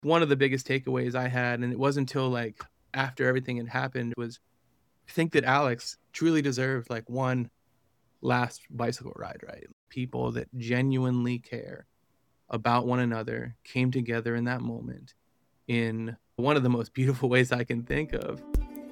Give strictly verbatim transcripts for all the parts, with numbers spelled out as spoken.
One of the biggest takeaways I had, and it wasn't until like after everything had happened, was I think that Alex truly deserved like one last bicycle ride, right? People that genuinely care about one another came together in that moment in one of the most beautiful ways I can think of.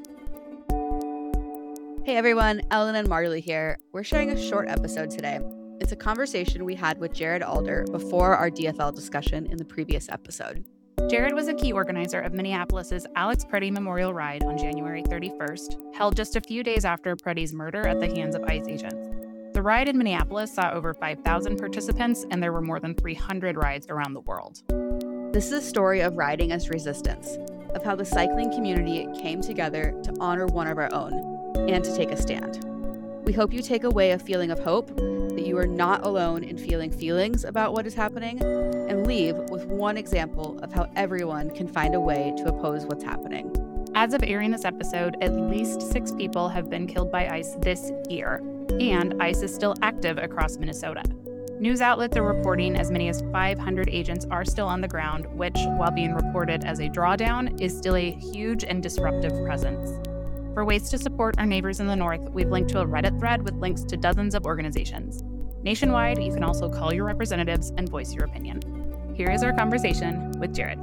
Hey everyone, Ellen and Marley here. We're sharing a short episode today. It's a conversation we had with Jared Alder before our D F L discussion in the previous episode. Jared was a key organizer of Minneapolis's Alex Preddy Memorial Ride on January thirty-first, held just a few days after Preddy's murder at the hands of ICE agents. The ride in Minneapolis saw over five thousand participants, and there were more than three hundred rides around the world. This is a story of riding as resistance, of how the cycling community came together to honor one of our own and to take a stand. We hope you take away a feeling of hope, that you are not alone in feeling feelings about what is happening, and leave with one example of how everyone can find a way to oppose what's happening. As of airing this episode, at least six people have been killed by ICE this year, and ICE is still active across Minnesota. News outlets are reporting as many as five hundred agents are still on the ground, which, while being reported as a drawdown, is still a huge and disruptive presence. For ways to support our neighbors in the North, we've linked to a Reddit thread with links to dozens of organizations. Nationwide, you can also call your representatives and voice your opinion. Here is our conversation with Jared.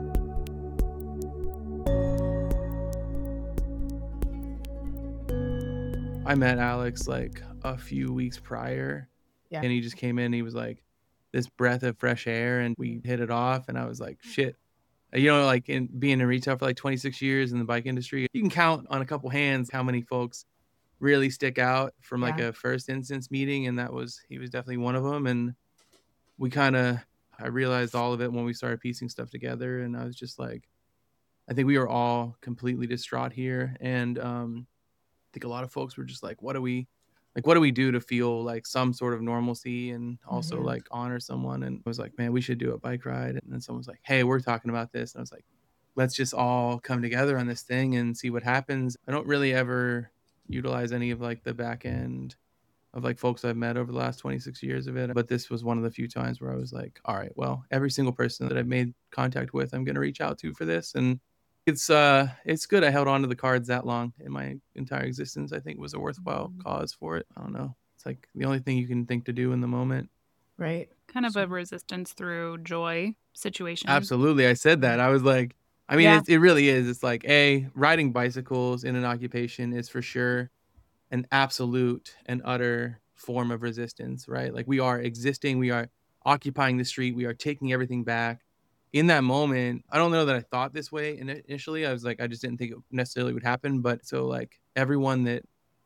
I met Alex like a few weeks prior, Yeah. and he just came in. He was like this breath of fresh air, and we hit it off. And I was like, shit. You know, like in being in retail for like twenty-six years in the bike industry, you can count on a couple hands how many folks really stick out from like Yeah. a first instance meeting. And that was, he was definitely one of them. And we kind of, I realized all of it when we started piecing stuff together. And I was just like, I think we were all completely distraught here. And um, I think a lot of folks were just like, what do we, like, what do we do to feel like some sort of normalcy and also Mhm. like honor someone? And I was like, man, we should do a bike ride. And then someone was like, hey, we're talking about this. And I was like, let's just all come together on this thing and see what happens. I don't really ever utilize any of like the back end of like folks I've met over the last twenty-six years of it. But this was one of the few times where I was like, all right, well, every single person that I've made contact with, I'm going to reach out to for this. And it's uh it's good I held on to the cards that long in my entire existence. I think it was a worthwhile cause for it. I don't know. It's like the only thing you can think to do in the moment. Right. Kind of a resistance through joy situation. Absolutely. I said that. I was like, I mean, Yeah. it, it really is. It's like, A, riding bicycles in an occupation is for sure an absolute and utter form of resistance, right? Like we are existing, we are occupying the street, we are taking everything back. In that moment, I don't know that I thought this way initially. I was like, I just didn't think it necessarily would happen. But so like everyone that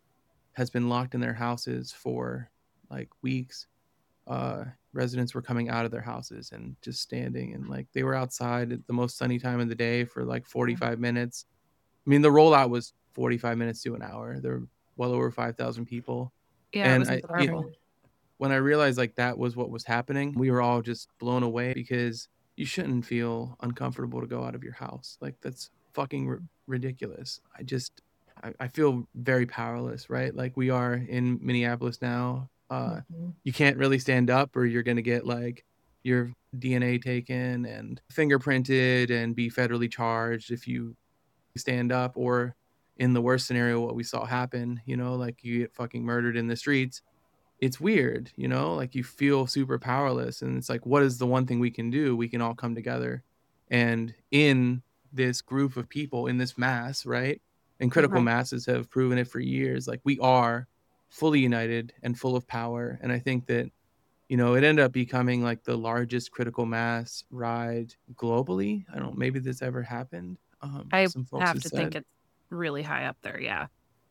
has been locked in their houses for like weeks, uh, residents were coming out of their houses and just standing, and like they were outside at the most sunny time of the day for like forty-five minutes. I mean, the rollout was forty-five minutes to an hour. There were well over five thousand people. Yeah, it And was I, it, incredible. when I realized like that was what was happening, we were all just blown away because you shouldn't feel uncomfortable to go out of your house. Like that's fucking r- ridiculous. I just, I, I feel very powerless, right? Like we are in Minneapolis now. Uh, Mhm. you can't really stand up or you're going to get like your D N A taken and fingerprinted and be federally charged if you stand up, or in the worst scenario, what we saw happen, you know, like you get fucking murdered in the streets. It's weird, you know, like you feel super powerless. And it's like, what is the one thing we can do? We can all come together. And in this group of people, in this mass, right? And critical Right. masses have proven it for years. Like we are fully united and full of power. And I think that, you know, it ended up becoming like the largest critical mass ride globally. I don't know, maybe this ever happened. Um, I some folks have have to think said. it's really high up there. Yeah.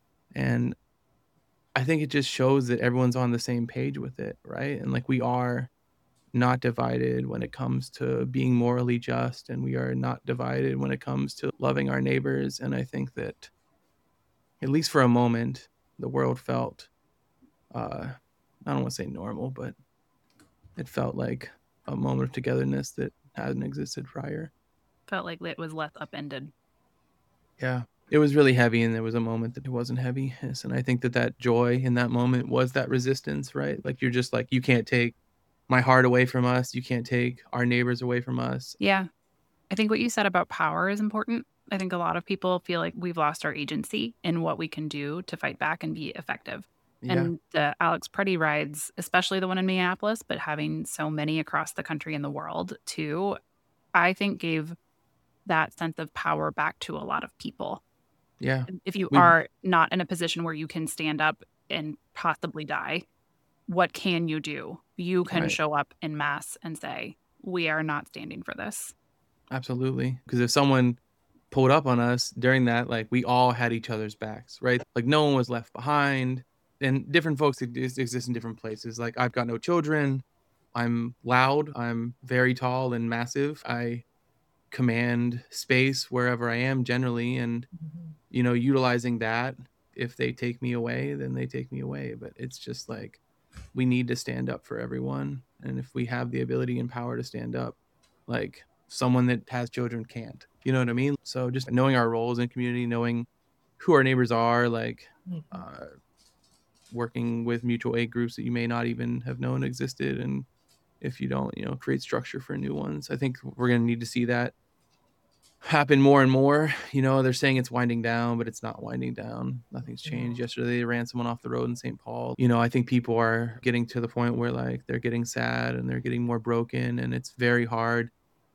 And I think it just shows that everyone's on the same page with it, right? And like we are not divided when it comes to being morally just, and we are not divided when it comes to loving our neighbors. And I think that, at least for a moment, the world felt, uh, I don't want to say normal, but it felt like a moment of togetherness that hadn't existed prior. Felt like it was less upended. Yeah. It was really heavy, and there was a moment that it wasn't heavy. Yes, and I think that that joy in that moment was that resistance, right? Like you're just like, you can't take my heart away from us. You can't take our neighbors away from us. Yeah. I think what you said about power is important. I think a lot of people feel like we've lost our agency in what we can do to fight back and be effective. Yeah. And the Alex Preddy rides, especially the one in Minneapolis, but having so many across the country and the world too, I think gave that sense of power back to a lot of people. Yeah. If you We- are not in a position where you can stand up and possibly die, what can you do? You can Right. show up in mass and say, we are not standing for this. Absolutely. Because if someone pulled up on us during that, like we all had each other's backs, right? Like no one was left behind. And different folks exist exist in different places. Like I've got no children. I'm loud. I'm very tall and massive. I command space wherever I am generally. And, you know, utilizing that, if they take me away, then they take me away. But it's just like, we need to stand up for everyone. And if we have the ability and power to stand up, like someone that has children can't, you know what I mean? So just knowing our roles in community, knowing who our neighbors are, like uh, working with mutual aid groups that you may not even have known existed. And if you don't, you know, create structure for new ones. I think we're going to need to see that happen more and more. You know, they're saying it's winding down, but it's not winding down. Nothing's changed. Yesterday they ran someone off the road in Saint Paul. You know, I think people are getting to the point where like they're getting sad and they're getting more broken, and it's very hard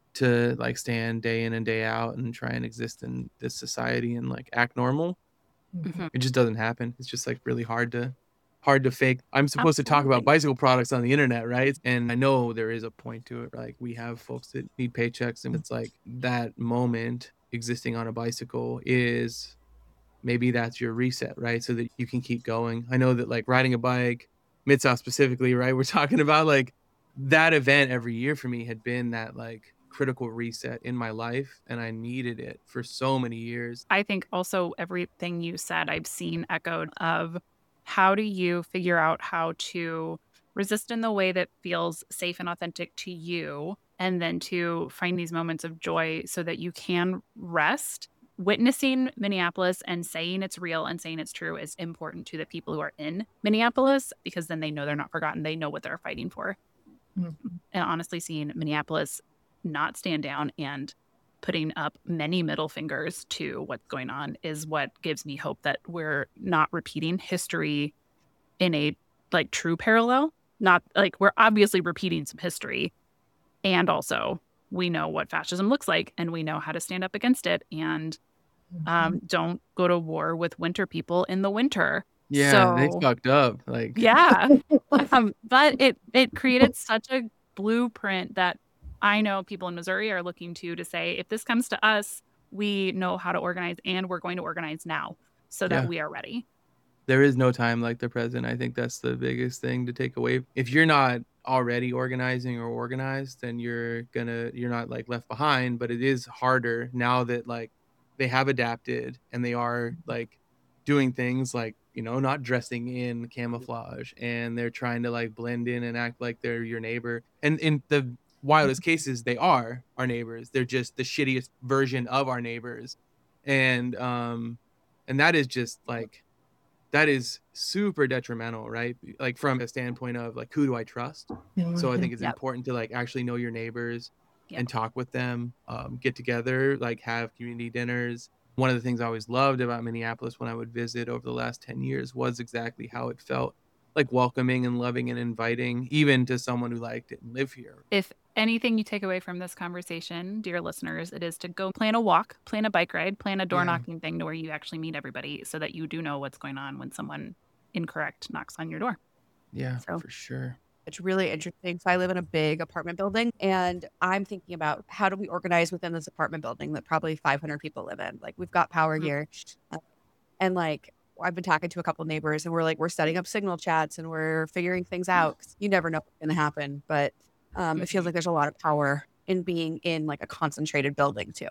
to like stand day in and day out and try and exist in this society and like act normal. Mhm. It just doesn't happen. It's just like really hard to hard to fake. I'm supposed to talk about Absolutely. bicycle products on the internet, right? And I know there is a point to it. Like we have folks that need paychecks, and it's like that moment existing on a bicycle is maybe that's your reset, right? So that you can keep going. I know that like riding a bike, Mid-South specifically, right? We're talking about like that event every year for me had been that like critical reset in my life, and I needed it for so many years. I think also everything you said, I've seen echoed of how do you figure out how to resist in the way that feels safe and authentic to you, and then to find these moments of joy so that you can rest. Witnessing Minneapolis and saying it's real and saying it's true is important to the people who are in Minneapolis, because then they know they're not forgotten. They know what they're fighting for. Mm-hmm. And honestly, seeing Minneapolis not stand down and putting up many middle fingers to what's going on is what gives me hope that we're not repeating history in a like true parallel. Not like we're obviously repeating some history, and also we know what fascism looks like and we know how to stand up against it, and um, don't go to war with winter people in the winter. Yeah, they So- fucked up. Like Yeah. um, but it, it created such a blueprint that I know people in Missouri are looking to to say, if this comes to us, we know how to organize, and we're going to organize now so that Yeah. we are ready. there is no time like the present. I think that's the biggest thing to take away. If you're not already organizing or organized, then you're gonna you're not like left behind. But it is harder now that like they have adapted and they are like doing things like, you know, not dressing in camouflage, and they're trying to like blend in and act like they're your neighbor. And in the wildest cases, they are our neighbors. They're just the shittiest version of our neighbors. And um and that is just like that is super detrimental, right? Like from a standpoint of like, who do I trust? So I think it's Yep. important to like actually know your neighbors Yep. and talk with them, um, get together, like have community dinners. One of the things I always loved about Minneapolis when I would visit over the last ten years was exactly how it felt, like welcoming and loving and inviting, even to someone who like didn't live here. If anything you take away from this conversation, dear listeners, it is to go plan a walk, plan a bike ride, plan a door Yeah. knocking thing to where you actually meet everybody so that you do know what's going on when someone incorrect knocks on your door. Yeah, So- for sure. It's really interesting. So I live in a big apartment building, and I'm thinking about how do we organize within this apartment building that probably five hundred people live in. Like, we've got power Mhm. here, uh, and like I've been talking to a couple neighbors, and we're like we're setting up signal chats and we're figuring things out. 'Cause you never know what's going to happen, but um, it feels Mhm. like there's a lot of power in being in like a concentrated building too.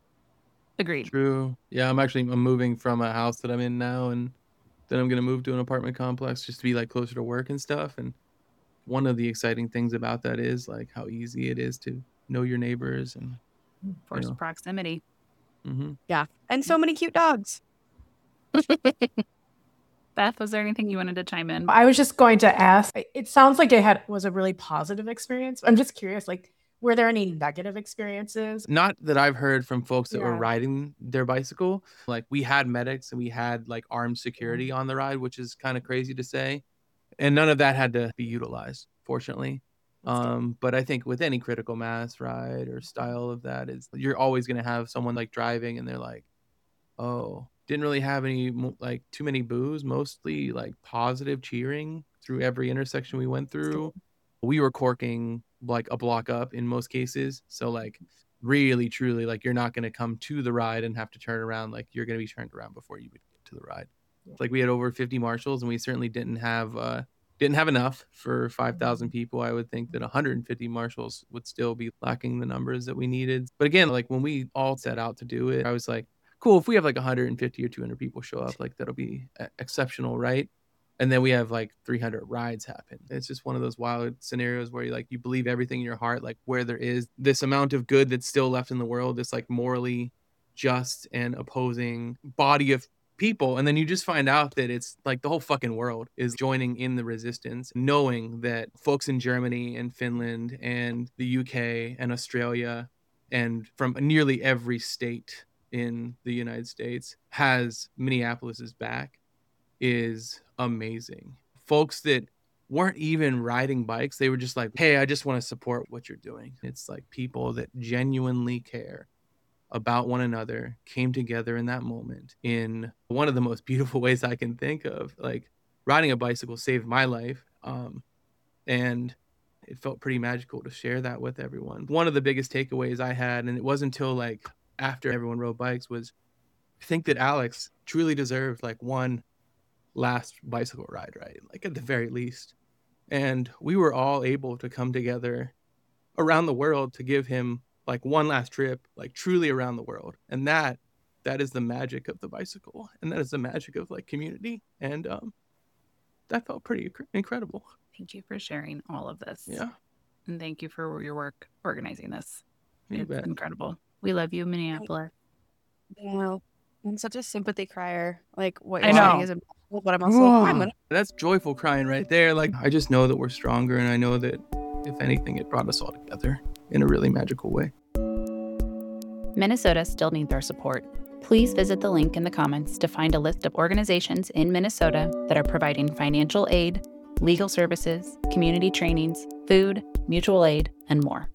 Agreed. True. Yeah, I'm actually I'm moving from a house that I'm in now, and then I'm gonna move to an apartment complex just to be like closer to work and stuff. And one of the exciting things about that is like how easy it is to know your neighbors and Forced know. proximity. hmm Yeah, and so many cute dogs. Beth, was there anything you wanted to chime in? I was just going to ask, it sounds like it had was a really positive experience. I'm just curious, like Were there any negative experiences? Not that I've heard from folks that were Yeah. riding their bicycle. Like, we had medics and we had like armed security on the ride, which is kind of crazy to say. And none of that had to be utilized, fortunately. That's good. Um, but I think with any critical mass ride or style of that is you're always going to have someone like driving and they're like, oh, didn't really have any mo- like too many boos, mostly like positive cheering through every intersection we went through. We were corking like a block up in most cases. So like really, truly, like you're not going to come to the ride and have to turn around. Like you're going to be turned around before you would get to the ride. It's like we had over fifty marshals and we certainly didn't have, uh, didn't have enough for five thousand people. I would think that one hundred fifty marshals would still be lacking the numbers that we needed. But again, like when we all set out to do it, I was like, cool, if we have like one hundred fifty or two hundred people show up, like that'll be uh, exceptional, right? And then we have like three hundred rides happen. It's just one of those wild scenarios where you like you believe everything in your heart, like where there is this amount of good that's still left in the world, this like morally just and opposing body of people, and then you just find out that it's like the whole fucking world is joining in the resistance, knowing that folks in Germany and Finland and the U K and Australia and from nearly every state in the United States has Minneapolis's back is amazing. Folks that weren't even riding bikes, they were just like, hey, I just want to support what you're doing. It's like people that genuinely care about one another came together in that moment in one of the most beautiful ways I can think of. Like riding a bicycle saved my life. Um, and it felt pretty magical to share that with everyone. One of the biggest takeaways I had, and it wasn't until like after everyone rode bikes, was I think that Alex truly deserved like one last bicycle ride, right? Like at the very least. And we were all able to come together around the world to give him like one last trip, like truly around the world. And that, that is the magic of the bicycle. And that is the magic of like community. And um, that felt pretty inc- incredible. Thank you for sharing all of this. Yeah. And thank you for your work organizing this. You It's bet. incredible. We love you, Minneapolis. Wow. I'm such a sympathy crier. Like what I you're know. saying is impossible, but I'm also I'm gonna That's joyful crying right there. Like, I just know that we're stronger. And I know that if anything, it brought us all together in a really magical way. Minnesota still needs our support. Please visit the link in the comments to find a list of organizations in Minnesota that are providing financial aid, legal services, community trainings, food, mutual aid, and more.